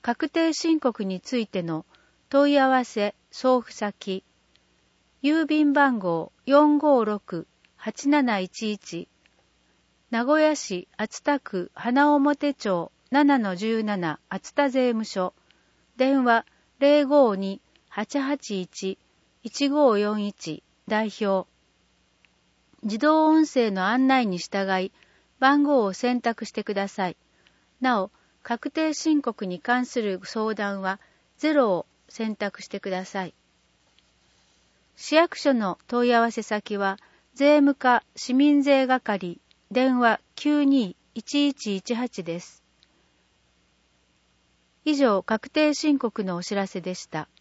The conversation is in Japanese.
確定申告についての問い合わせ送付先、郵便番号 456-8711 名古屋市熱田区花表町 7-17 熱田税務署、電話 052-881-1541 代表。自動音声の案内に従い、番号を選択してください。なお、確定申告に関する相談は0を選択してください。市役所の問い合わせ先は、税務課市民税係、電話 92-1118 です。以上、確定申告のお知らせでした。